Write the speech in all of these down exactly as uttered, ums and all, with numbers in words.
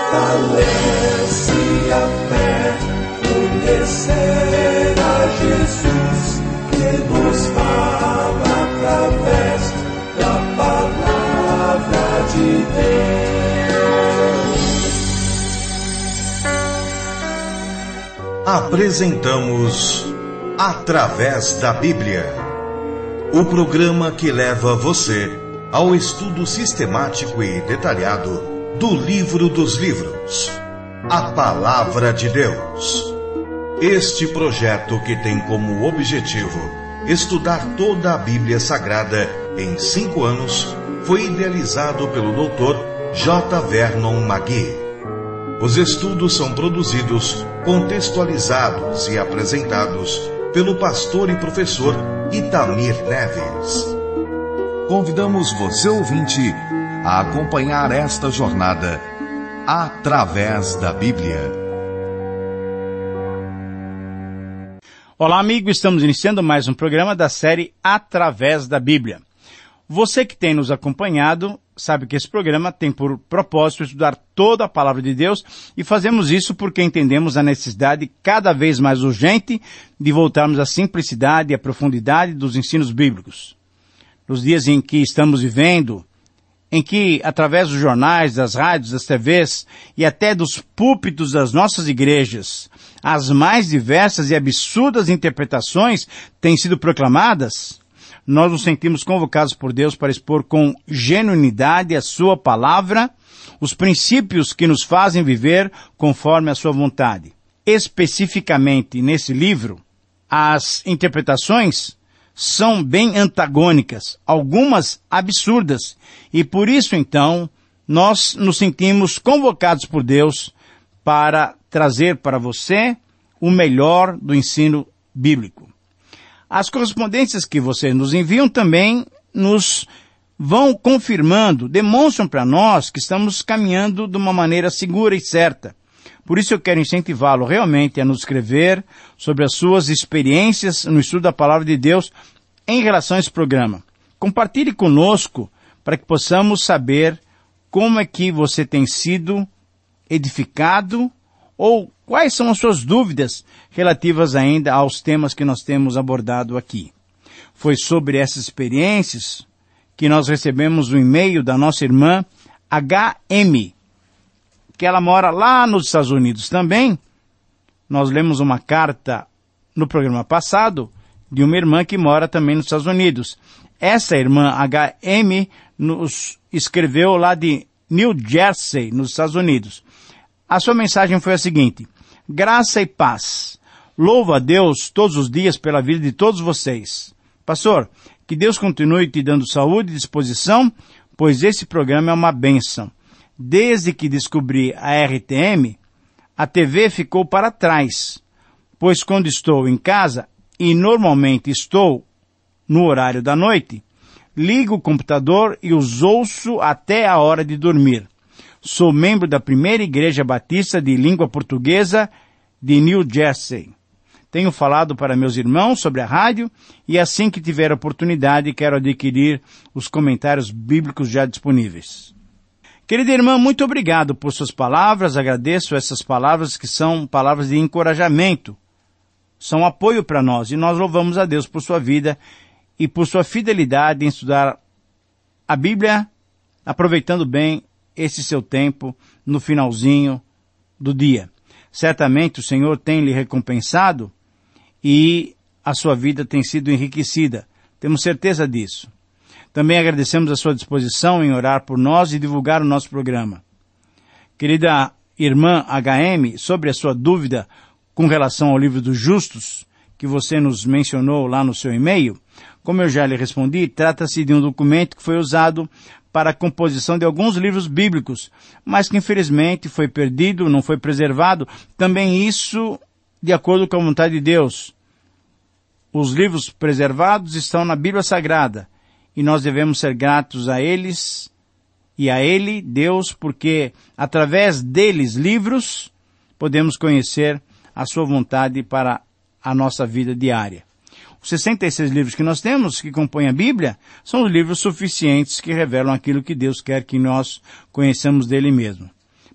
Fortalece a fé, conhecer a Jesus, que nos fala através da palavra de Deus. Apresentamos Através da Bíblia, o programa que leva você ao estudo sistemático e detalhado do livro dos livros, a Palavra de Deus. Este projeto, que tem como objetivo estudar toda a Bíblia Sagrada em cinco anos, foi idealizado pelo doutor J. Vernon Magui. Os estudos são produzidos, contextualizados e apresentados pelo pastor e professor Itamir Neves. Convidamos você, ouvinte, a acompanhar esta jornada através da Bíblia. Olá, amigo, estamos iniciando mais um programa da série Através da Bíblia. Você que tem nos acompanhado sabe que esse programa tem por propósito estudar toda a Palavra de Deus, e fazemos isso porque entendemos a necessidade cada vez mais urgente de voltarmos à simplicidade e à profundidade dos ensinos bíblicos. Nos dias em que estamos vivendo, em que, através dos jornais, das rádios, das T Vs e até dos púlpitos das nossas igrejas, as mais diversas e absurdas interpretações têm sido proclamadas, nós nos sentimos convocados por Deus para expor com genuinidade a sua palavra, os princípios que nos fazem viver conforme a sua vontade. Especificamente nesse livro, as interpretações são bem antagônicas, algumas absurdas, e por isso então nós nos sentimos convocados por Deus para trazer para você o melhor do ensino bíblico. As correspondências que vocês nos enviam também nos vão confirmando, demonstram para nós que estamos caminhando de uma maneira segura e certa. Por isso eu quero incentivá-lo realmente a nos escrever sobre as suas experiências no estudo da Palavra de Deus em relação a esse programa. Compartilhe conosco para que possamos saber como é que você tem sido edificado ou quais são as suas dúvidas relativas ainda aos temas que nós temos abordado aqui. Foi sobre essas experiências que nós recebemos um e-mail da nossa irmã H M, que ela mora lá nos Estados Unidos também. Nós lemos uma carta no programa passado de uma irmã que mora também nos Estados Unidos. Essa irmã H M nos escreveu lá de New Jersey, nos Estados Unidos. A sua mensagem foi a seguinte: graça e paz. Louvo a Deus todos os dias pela vida de todos vocês. Pastor, que Deus continue te dando saúde e disposição, pois esse programa é uma bênção. Desde que descobri a R T M, a T V ficou para trás, pois quando estou em casa, e normalmente estou no horário da noite, ligo o computador e os ouço até a hora de dormir. Sou membro da primeira igreja batista de língua portuguesa de New Jersey. Tenho falado para meus irmãos sobre a rádio e assim que tiver oportunidade quero adquirir os comentários bíblicos já disponíveis. Querida irmã, muito obrigado por suas palavras. Agradeço essas palavras que são palavras de encorajamento. São apoio para nós e nós louvamos a Deus por sua vida e por sua fidelidade em estudar a Bíblia, aproveitando bem esse seu tempo no finalzinho do dia. Certamente o Senhor tem lhe recompensado e a sua vida tem sido enriquecida. Temos certeza disso. Também agradecemos a sua disposição em orar por nós e divulgar o nosso programa. Querida irmã H M, sobre a sua dúvida com relação ao livro dos justos, que você nos mencionou lá no seu e-mail, como eu já lhe respondi, trata-se de um documento que foi usado para a composição de alguns livros bíblicos, mas que infelizmente foi perdido, não foi preservado. Também isso de acordo com a vontade de Deus. Os livros preservados estão na Bíblia Sagrada, e nós devemos ser gratos a eles e a Ele, Deus, porque através deles, livros, podemos conhecer a sua vontade para a nossa vida diária. Os sessenta e seis livros que nós temos, que compõem a Bíblia, são os livros suficientes que revelam aquilo que Deus quer que nós conheçamos dele mesmo.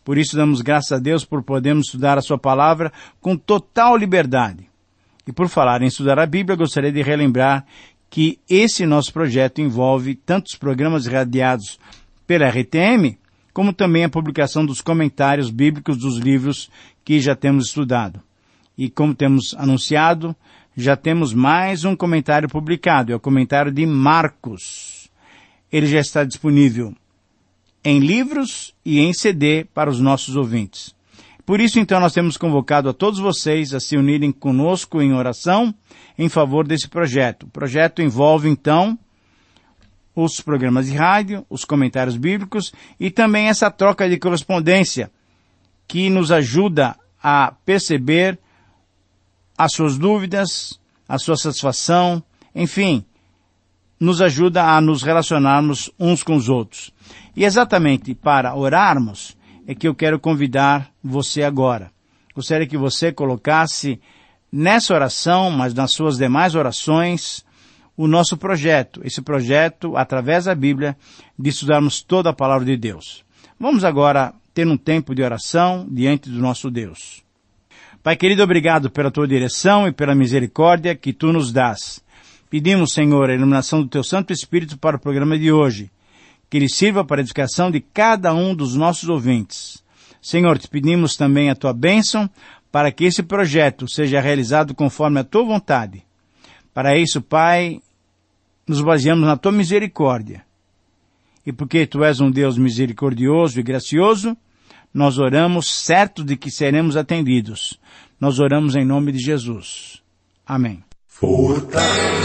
Por isso damos graças a Deus por podermos estudar a sua palavra com total liberdade. E por falar em estudar a Bíblia, gostaria de relembrar que esse nosso projeto envolve tantos programas radiados pela R T M, como também a publicação dos comentários bíblicos dos livros que já temos estudado. E como temos anunciado, já temos mais um comentário publicado, é o comentário de Marcos. Ele já está disponível em livros e em C D para os nossos ouvintes. Por isso, então, nós temos convocado a todos vocês a se unirem conosco em oração em favor desse projeto. O projeto envolve, então, os programas de rádio, os comentários bíblicos e também essa troca de correspondência que nos ajuda a perceber as suas dúvidas, a sua satisfação, enfim, nos ajuda a nos relacionarmos uns com os outros. E exatamente para orarmos é que eu quero convidar você agora. Gostaria que você colocasse nessa oração, mas nas suas demais orações, o nosso projeto, esse projeto, através da Bíblia, de estudarmos toda a palavra de Deus. Vamos agora ter um tempo de oração diante do nosso Deus. Pai querido, obrigado pela tua direção e pela misericórdia que tu nos dás. Pedimos, Senhor, a iluminação do teu Santo Espírito para o programa de hoje, que ele sirva para a edificação de cada um dos nossos ouvintes. Senhor, te pedimos também a tua bênção para que esse projeto seja realizado conforme a tua vontade. Para isso, Pai, nos baseamos na tua misericórdia. E porque tu és um Deus misericordioso e gracioso, nós oramos certo de que seremos atendidos. Nós oramos em nome de Jesus. Amém. Fortalece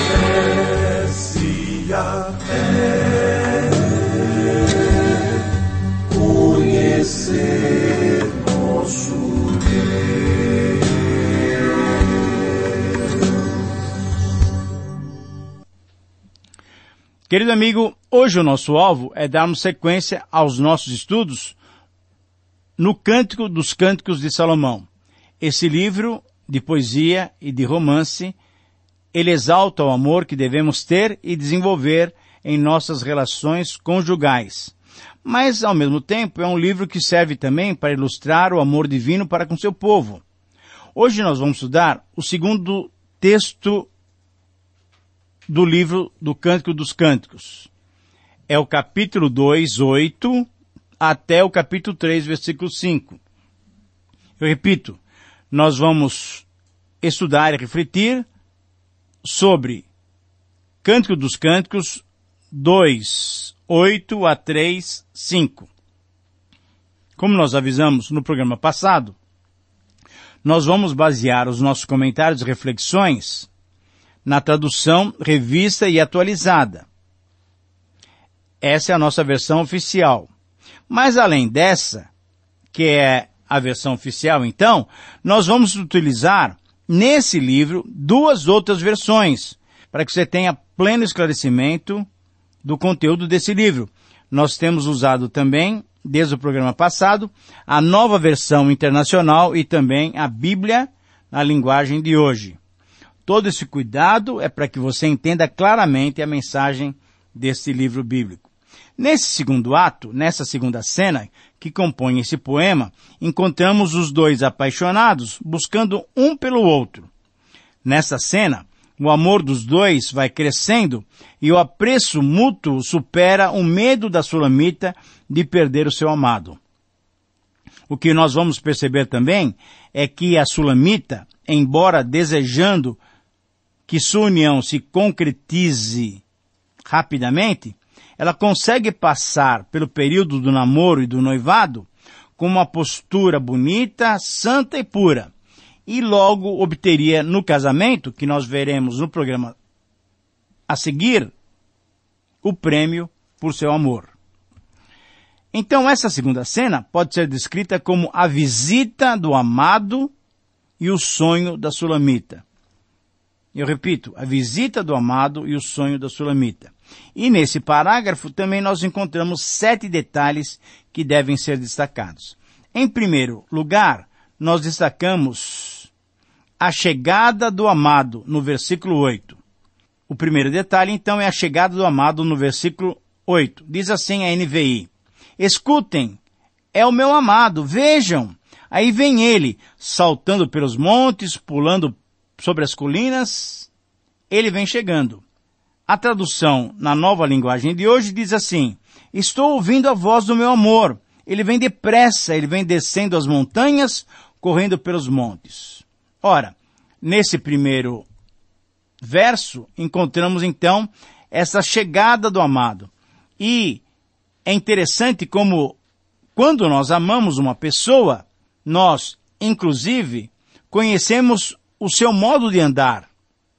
a fé, conhecer nosso Deus. Querido amigo, hoje o nosso alvo é darmos sequência aos nossos estudos no Cântico dos Cânticos de Salomão. Esse livro de poesia e de romance, ele exalta o amor que devemos ter e desenvolver em nossas relações conjugais. Mas, ao mesmo tempo, é um livro que serve também para ilustrar o amor divino para com seu povo. Hoje nós vamos estudar o segundo texto do livro do Cântico dos Cânticos. É o capítulo dois, oito, até o capítulo três, versículo cinco. Eu repito, nós vamos estudar e refletir sobre Cântico dos Cânticos dois, oito a três, cinco. Como nós avisamos no programa passado, nós vamos basear os nossos comentários e reflexões na tradução revista e atualizada. Essa é a nossa versão oficial. Mas além dessa, que é a versão oficial, então, nós vamos utilizar nesse livro duas outras versões, para que você tenha pleno esclarecimento do conteúdo desse livro. Nós temos usado também, desde o programa passado, a nova versão internacional e também a Bíblia na linguagem de hoje. Todo esse cuidado é para que você entenda claramente a mensagem desse livro bíblico. Nesse segundo ato, nessa segunda cena que compõe esse poema, encontramos os dois apaixonados buscando um pelo outro. Nessa cena, o amor dos dois vai crescendo e o apreço mútuo supera o medo da sulamita de perder o seu amado. O que nós vamos perceber também é que a sulamita, embora desejando que sua união se concretize rapidamente, ela consegue passar pelo período do namoro e do noivado com uma postura bonita, santa e pura. E logo obteria no casamento, que nós veremos no programa a seguir, o prêmio por seu amor. Então essa segunda cena pode ser descrita como a visita do amado e o sonho da sulamita. Eu repito, a visita do amado e o sonho da sulamita. E nesse parágrafo também nós encontramos sete detalhes que devem ser destacados. Em primeiro lugar, nós destacamos a chegada do amado no versículo oito. O primeiro detalhe, então, é a chegada do amado no versículo oito. Diz assim a N V I: escutem é o meu amado, vejam. Aí vem ele, saltando pelos montes, pulando sobre as colinas, ele vem chegando. A tradução na nova linguagem de hoje diz assim: estou ouvindo a voz do meu amor. Ele vem depressa, ele vem descendo as montanhas, correndo pelos montes. Ora, nesse primeiro verso, encontramos então essa chegada do amado. E é interessante como, quando nós amamos uma pessoa, nós, inclusive, conhecemos o seu modo de andar.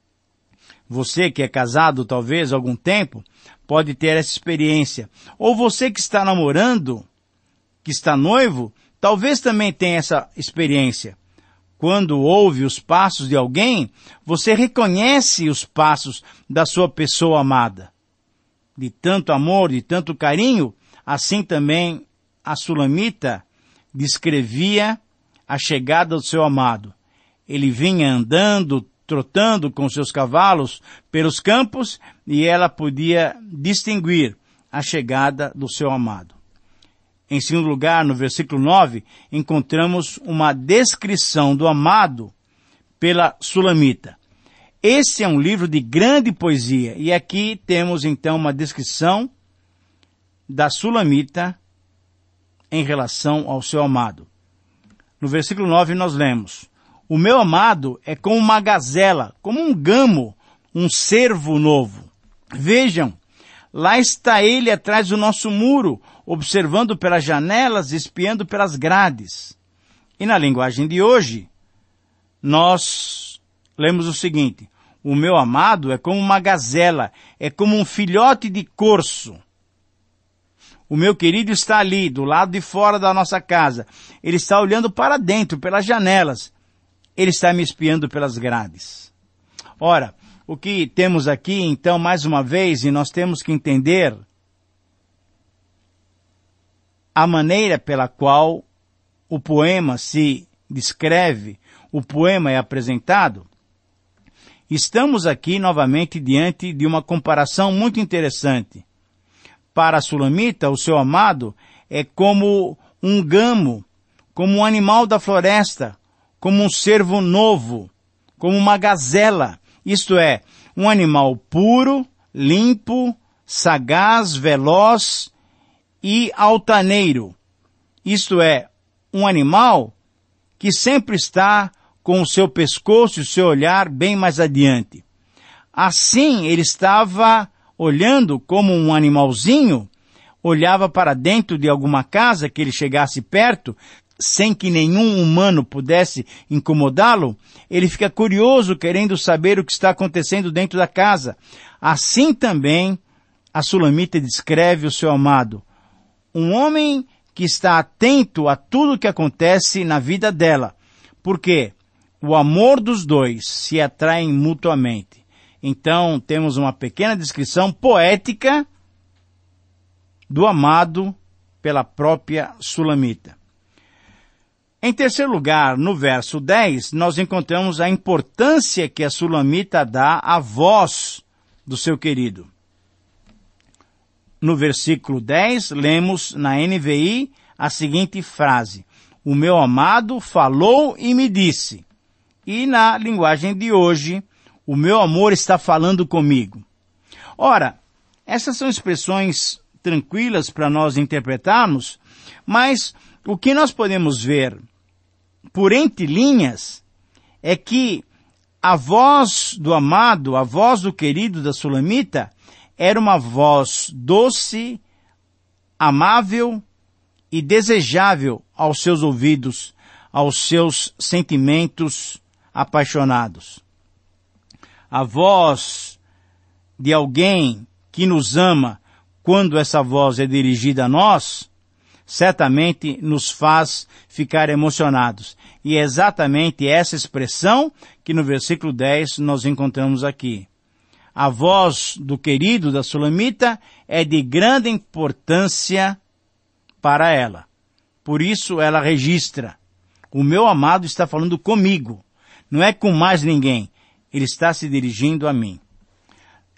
Você que é casado, talvez, há algum tempo, pode ter essa experiência. Ou você que está namorando, que está noivo, talvez também tenha essa experiência. Quando ouve os passos de alguém, você reconhece os passos da sua pessoa amada. De tanto amor, de tanto carinho, assim também a Sulamita descrevia a chegada do seu amado. Ele vinha andando, trotando com seus cavalos pelos campos e ela podia distinguir a chegada do seu amado. Em segundo lugar, no versículo nove, encontramos uma descrição do amado pela Sulamita. Esse é um livro de grande poesia e aqui temos então uma descrição da Sulamita em relação ao seu amado. No versículo nove nós lemos: o meu amado é como uma gazela, como um gamo, um cervo novo. Vejam, lá está ele atrás do nosso muro, observando pelas janelas, espiando pelas grades. E na linguagem de hoje, nós lemos o seguinte: o meu amado é como uma gazela, é como um filhote de corso. O meu querido está ali, do lado de fora da nossa casa. Ele está olhando para dentro, pelas janelas. Ele está me espiando pelas grades. Ora, o que temos aqui, então, mais uma vez, e nós temos que entender a maneira pela qual o poema se descreve, o poema é apresentado. Estamos aqui novamente diante de uma comparação muito interessante. Para a Sulamita, o seu amado é como um gamo, como um animal da floresta, como um cervo novo, como uma gazela. Isto é, um animal puro, limpo, sagaz, veloz e altaneiro. Isto é, um animal que sempre está com o seu pescoço e o seu olhar bem mais adiante. Assim, ele estava olhando como um animalzinho, olhava para dentro de alguma casa que ele chegasse perto, sem que nenhum humano pudesse incomodá-lo. Ele fica curioso, querendo saber o que está acontecendo dentro da casa. Assim também a Sulamita descreve o seu amado, um homem que está atento a tudo o que acontece na vida dela, porque o amor dos dois se atraem mutuamente. Então, temos uma pequena descrição poética do amado pela própria Sulamita. Em terceiro lugar, no verso dez, nós encontramos a importância que a Sulamita dá à voz do seu querido. No versículo dez, lemos na N V I a seguinte frase: o meu amado falou e me disse. E na linguagem de hoje, o meu amor está falando comigo. Ora, essas são expressões tranquilas para nós interpretarmos, mas o que nós podemos ver por entre linhas é que a voz do amado, a voz do querido da Sulamita, era uma voz doce, amável e desejável aos seus ouvidos, aos seus sentimentos apaixonados. A voz de alguém que nos ama, quando essa voz é dirigida a nós, certamente nos faz ficar emocionados. E é exatamente essa expressão que no versículo dez nós encontramos aqui. A voz do querido da Sulamita é de grande importância para ela. Por isso ela registra: o meu amado está falando comigo, não é com mais ninguém. Ele está se dirigindo a mim.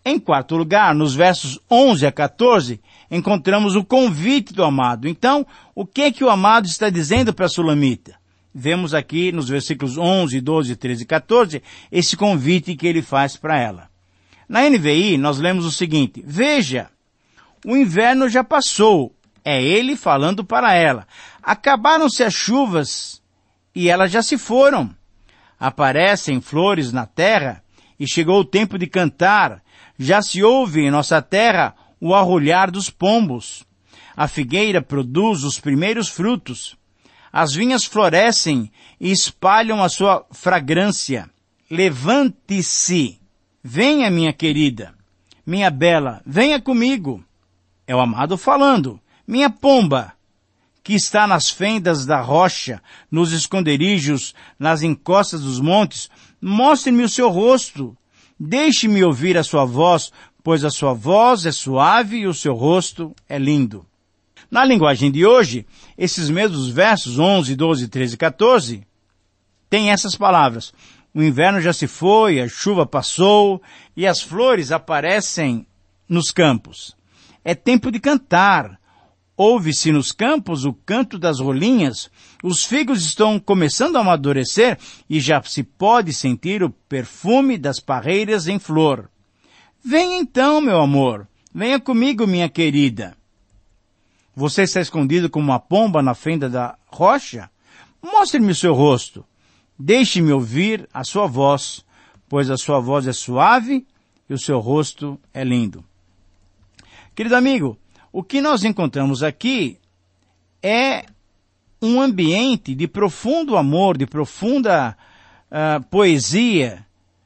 Em quarto lugar, nos versos onze a quatorze, encontramos o convite do amado. Então, o que é que o amado está dizendo para a Sulamita? Vemos aqui nos versículos onze, doze, treze e quatorze, esse convite que ele faz para ela. Na N V I, nós lemos o seguinte: veja, o inverno já passou. É ele falando para ela. Acabaram-se as chuvas e elas já se foram. Aparecem flores na terra e chegou o tempo de cantar. Já se ouve em nossa terra o arrulhar dos pombos. A figueira produz os primeiros frutos. As vinhas florescem e espalham a sua fragrância. Levante-se. Venha, minha querida. Minha bela, venha comigo. É o amado falando. Minha pomba, que está nas fendas da rocha, nos esconderijos, nas encostas dos montes, mostre-me o seu rosto. Deixe-me ouvir a sua voz, pois a sua voz é suave e o seu rosto é lindo. Na linguagem de hoje, esses mesmos versos onze, doze, treze e quatorze, têm essas palavras. O inverno já se foi, a chuva passou e as flores aparecem nos campos. É tempo de cantar. Ouve-se nos campos o canto das rolinhas, os figos estão começando a amadurecer e já se pode sentir o perfume das parreiras em flor. Venha então, meu amor, venha comigo, minha querida. Você está escondido como uma pomba na fenda da rocha? Mostre-me o seu rosto. Deixe-me ouvir a sua voz, pois a sua voz é suave e o seu rosto é lindo. Querido amigo, o que nós encontramos aqui é um ambiente de profundo amor, de profunda uh, poesia.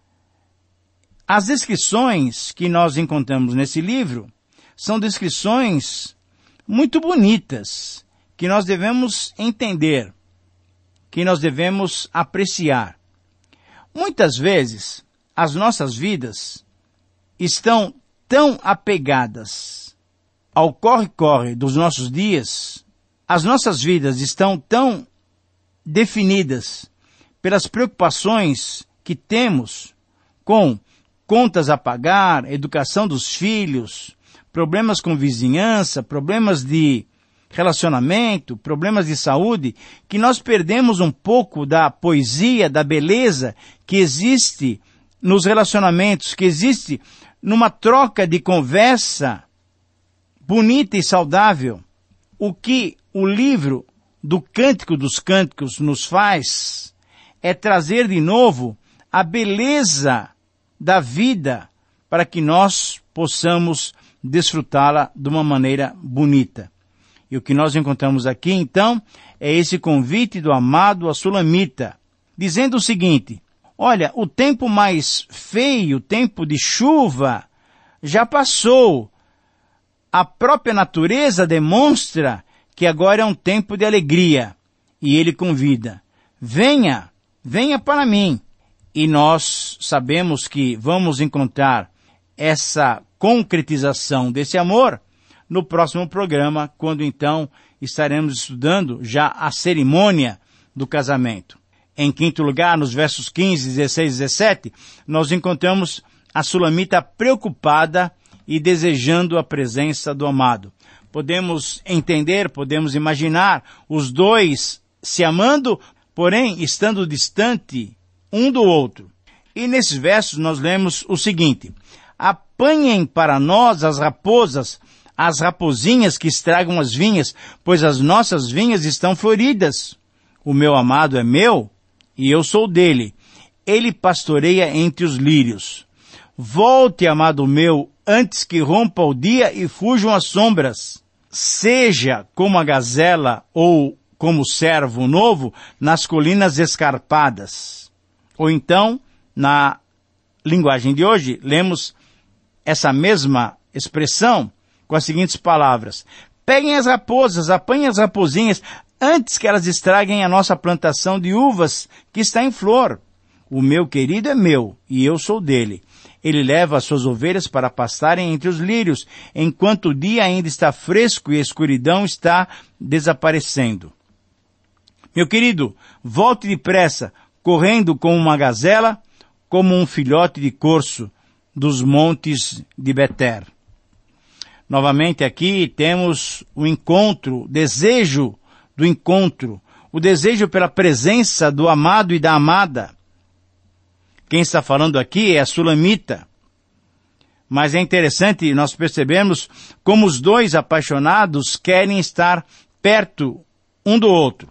As descrições que nós encontramos nesse livro são descrições muito bonitas, que nós devemos entender, que nós devemos apreciar. Muitas vezes, as nossas vidas estão tão apegadas ao corre-corre dos nossos dias, as nossas vidas estão tão definidas pelas preocupações que temos com contas a pagar, educação dos filhos, problemas com vizinhança, problemas de relacionamento, problemas de saúde, que nós perdemos um pouco da poesia, da beleza que existe nos relacionamentos, que existe numa troca de conversa bonita e saudável. O que o livro do Cântico dos Cânticos nos faz é trazer de novo a beleza da vida para que nós possamos desfrutá-la de uma maneira bonita. E o que nós encontramos aqui, então, é esse convite do amado a Sulamita, dizendo o seguinte: olha, o tempo mais feio, o tempo de chuva, já passou. A própria natureza demonstra que agora é um tempo de alegria. E ele convida: venha, venha para mim. E nós sabemos que vamos encontrar essa concretização desse amor no próximo programa, quando então estaremos estudando já a cerimônia do casamento. Em quinto lugar, nos versos quinze, dezesseis e dezessete, nós encontramos a Sulamita preocupada e desejando a presença do amado. Podemos entender, podemos imaginar os dois se amando, porém estando distante um do outro. E nesses versos nós lemos o seguinte: apanhem para nós as raposas, as rapozinhas que estragam as vinhas, pois as nossas vinhas estão floridas. O meu amado é meu e eu sou dele. Ele pastoreia entre os lírios. Volte, amado meu, antes que rompa o dia e fujam as sombras. Seja como a gazela ou como o servo novo nas colinas escarpadas. Ou então, na linguagem de hoje, lemos essa mesma expressão com as seguintes palavras: peguem as raposas, apanhem as rapozinhas, antes que elas estraguem a nossa plantação de uvas que está em flor. O meu querido é meu, e eu sou dele. Ele leva as suas ovelhas para pastarem entre os lírios, enquanto o dia ainda está fresco e a escuridão está desaparecendo. Meu querido, volte depressa, correndo como uma gazela, como um filhote de corso, dos montes de Beter. Novamente aqui temos o encontro, o desejo do encontro, o desejo pela presença do amado e da amada. Quem está falando aqui é a Sulamita. Mas é interessante nós percebermos como os dois apaixonados querem estar perto um do outro.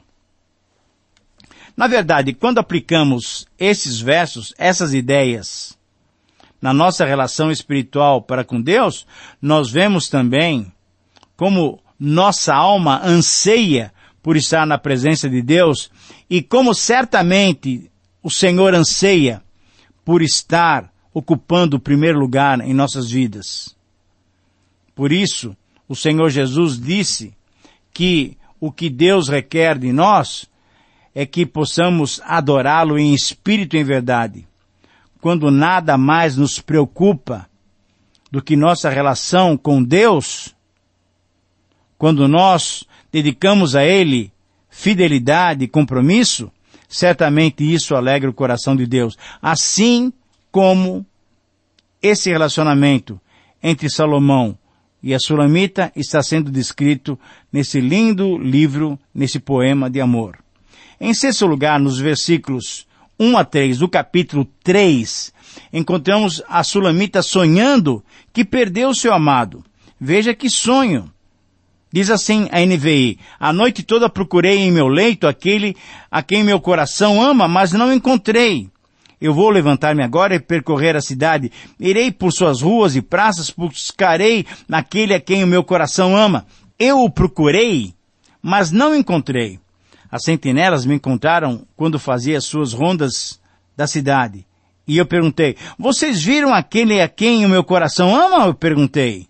Na verdade, quando aplicamos esses versos, essas ideias, na nossa relação espiritual para com Deus, nós vemos também como nossa alma anseia por estar na presença de Deus e como certamente o Senhor anseia por estar ocupando o primeiro lugar em nossas vidas. Por isso, o Senhor Jesus disse que o que Deus requer de nós é que possamos adorá-lo em espírito e em verdade, quando nada mais nos preocupa do que nossa relação com Deus, quando nós dedicamos a Ele fidelidade e compromisso, certamente isso alegra o coração de Deus. Assim como esse relacionamento entre Salomão e a Sulamita está sendo descrito nesse lindo livro, nesse poema de amor. Em sexto lugar, nos versículos um a três do capítulo três, encontramos a Sulamita sonhando que perdeu seu amado. Veja que sonho. Diz assim a N V I, a noite toda procurei em meu leito aquele a quem meu coração ama, mas não encontrei. Eu vou levantar-me agora e percorrer a cidade. Irei por suas ruas e praças, buscarei naquele a quem o meu coração ama. Eu o procurei, mas não encontrei. As sentinelas me encontraram quando fazia as suas rondas da cidade. E eu perguntei, vocês viram aquele a quem o meu coração ama? Eu perguntei.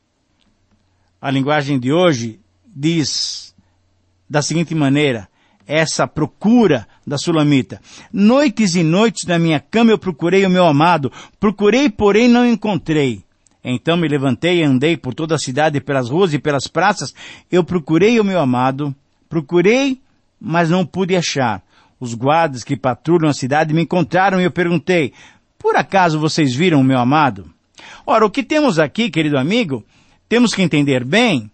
A linguagem de hoje diz da seguinte maneira, essa procura da Sulamita. Noites e noites na minha cama eu procurei o meu amado, procurei, porém não encontrei. Então me levantei e andei por toda a cidade, pelas ruas e pelas praças. Eu procurei o meu amado, procurei, mas não pude achar. Os guardas que patrulham a cidade me encontraram e eu perguntei, por acaso vocês viram o meu amado? Ora, o que temos aqui, querido amigo, temos que entender bem,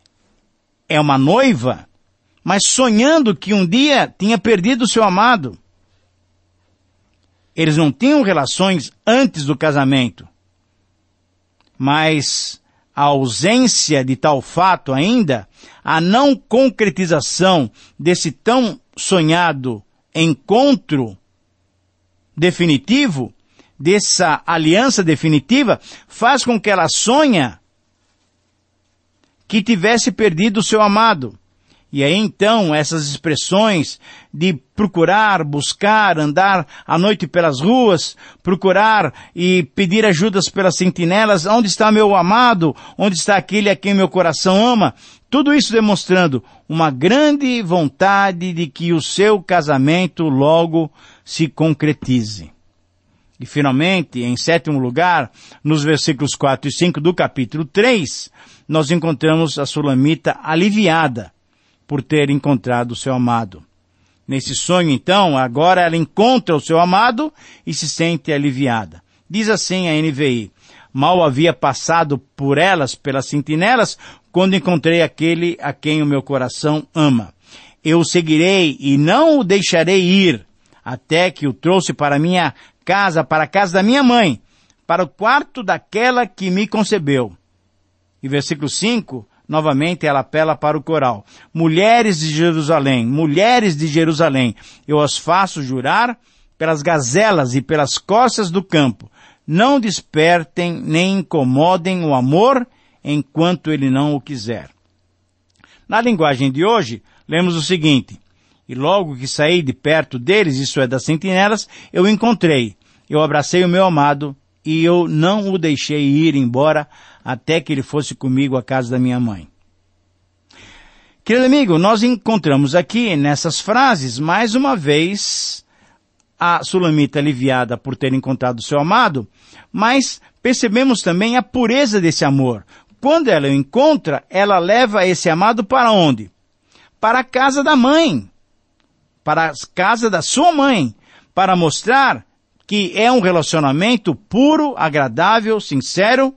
é uma noiva, mas sonhando que um dia tinha perdido o seu amado. Eles não tinham relações antes do casamento, mas a ausência de tal fato ainda, a não concretização desse tão sonhado encontro definitivo, dessa aliança definitiva, faz com que ela sonha que tivesse perdido o seu amado. E aí então essas expressões de procurar, buscar, andar à noite pelas ruas, procurar e pedir ajudas pelas sentinelas, onde está meu amado, onde está aquele a quem meu coração ama, tudo isso demonstrando uma grande vontade de que o seu casamento logo se concretize. E finalmente, em sétimo lugar, nos versículos quatro e cinco do capítulo três, nós encontramos a Sulamita aliviada por ter encontrado o seu amado. Nesse sonho, então, agora ela encontra o seu amado e se sente aliviada. Diz assim a N V I, mal havia passado por elas, pelas sentinelas, quando encontrei aquele a quem o meu coração ama. Eu o seguirei e não o deixarei ir, até que o trouxe para minha casa, para a casa da minha mãe, para o quarto daquela que me concebeu. E versículo cinco, novamente ela apela para o coral. Mulheres de Jerusalém, mulheres de Jerusalém, eu as faço jurar pelas gazelas e pelas costas do campo. Não despertem nem incomodem o amor enquanto ele não o quiser. Na linguagem de hoje, lemos o seguinte, e logo que saí de perto deles, isso é das sentinelas, eu o encontrei. Eu abracei o meu amado e eu não o deixei ir embora até que ele fosse comigo à casa da minha mãe. Querido amigo, nós encontramos aqui nessas frases, mais uma vez, a Sulamita aliviada por ter encontrado seu amado, mas percebemos também a pureza desse amor. Quando ela o encontra, ela leva esse amado para onde? Para a casa da mãe, para a casa da sua mãe, para mostrar que é um relacionamento puro, agradável, sincero,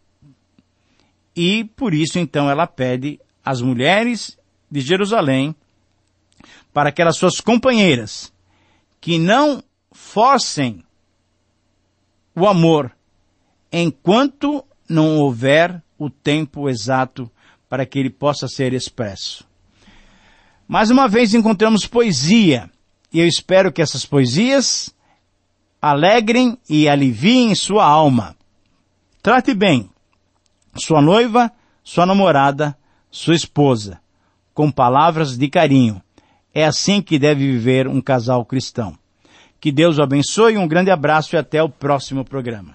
e por isso então ela pede às mulheres de Jerusalém para que as suas companheiras, que não forcem o amor enquanto não houver o tempo exato para que ele possa ser expresso. Mais uma vez encontramos poesia, e eu espero que essas poesias alegrem e aliviem sua alma. Trate bem sua noiva, sua namorada, sua esposa, com palavras de carinho. É assim que deve viver um casal cristão. Que Deus o abençoe, um grande abraço e até o próximo programa.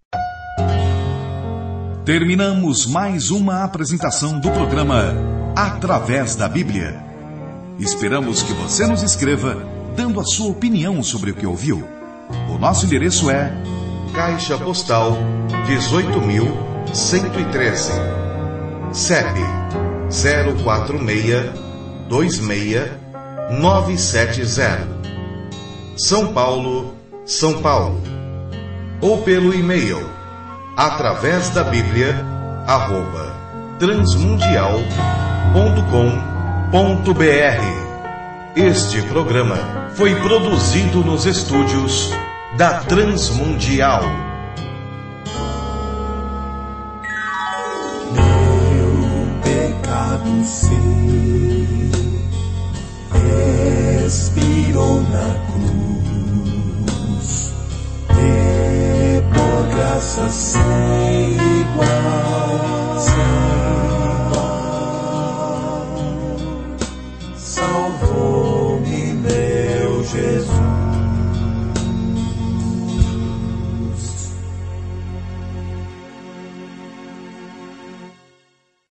Terminamos mais uma apresentação do programa Através da Bíblia. Esperamos que você nos escreva, dando a sua opinião sobre o que ouviu. O nosso endereço é Caixa Postal dezoito mil cento e treze, C E P zero quatro seis dois seis nove sete zero, São Paulo, São Paulo. Ou pelo e-mail através da Bíblia arroba transmundial ponto com ponto br. Este programa foi produzido nos estúdios da Transmundial. Meu pecado sei, expirou na cruz, e por graça